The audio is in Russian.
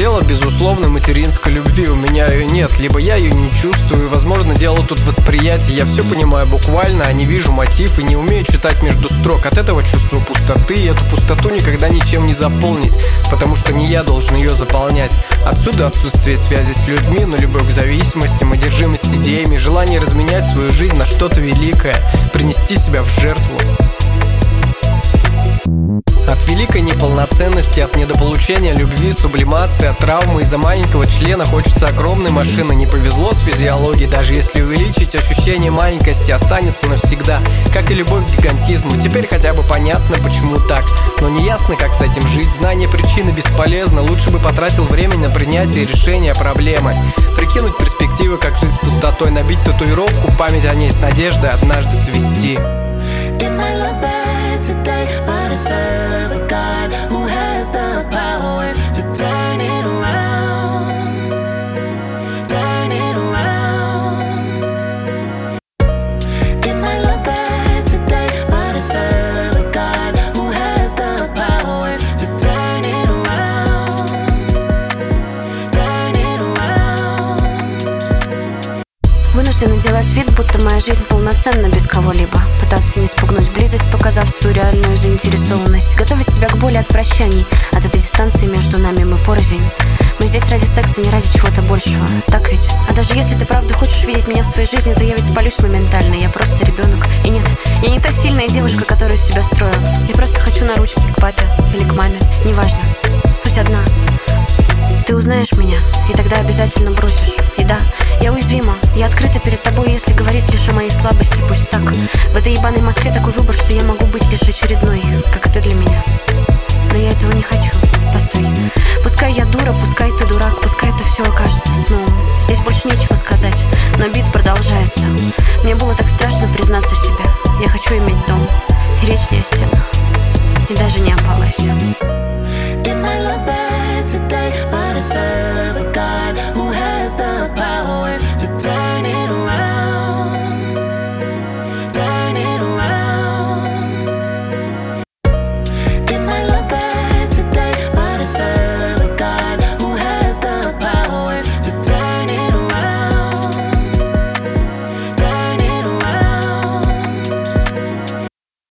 дело, безусловно, материнской любви. У меня ее нет, либо я ее не чувствую. Возможно, дело тут восприятие. Я все понимаю буквально, а не вижу мотив и не умею читать между строк. От этого чувствую пустоты, и эту пустоту никогда ничем не заполнить, потому что не я должен ее заполнять. Отсюда отсутствие связи с людьми, но любовь к зависимостям, одержимость идеями, желание разменять свою жизнь на что-то великое, принести себя в жертву. От великой неполноценности, от недополучения любви, сублимации, от травмы из-за маленького члена хочется огромной машины. Не повезло с физиологией, даже если увеличить, ощущение маленькости останется навсегда, как и любовь к гигантизму. Теперь хотя бы понятно, почему так, но не ясно, как с этим жить. Знание причины бесполезно, лучше бы потратил время на принятие решения проблемы. Прикинуть перспективы, как жизнь с пустотой, набить татуировку, память о ней с надеждой однажды свести. Today, but I serve a God who has the power to turn it around, turn it around. It might look bad today, but I serve a God who has the power to turn it around, turn it around. Вынуждена делать вид, будто моя жизнь полноценна без кого-либо. Пытаться не спугнуть близость, показав свою реальную заинтересованность. Готовить себя к боли от прощаний. От этой дистанции между нами мы порознь. Мы здесь ради секса, не ради чего-то большего. Так ведь? А даже если ты правда хочешь видеть меня в своей жизни, то я ведь спалюсь моментально. Я просто ребенок. И нет, я не та сильная девушка, которую из себя строю. Я просто хочу на ручки к папе или к маме. Неважно. Суть одна. Ты узнаешь меня, и тогда обязательно бросишь. И да, я уязвима, я открыта перед тобой, если говорить лишь о моей слабости, пусть так. В этой ебаной Москве такой выбор, что я могу быть лишь очередной, как и ты для меня. Но я этого не хочу, постой. Пускай я дура, пускай ты дурак, пускай это все окажется сном. Здесь больше нечего сказать, но бит продолжается. Мне было так страшно признаться себе. Я хочу иметь дом, и речь не о стенах, и даже не о паласе.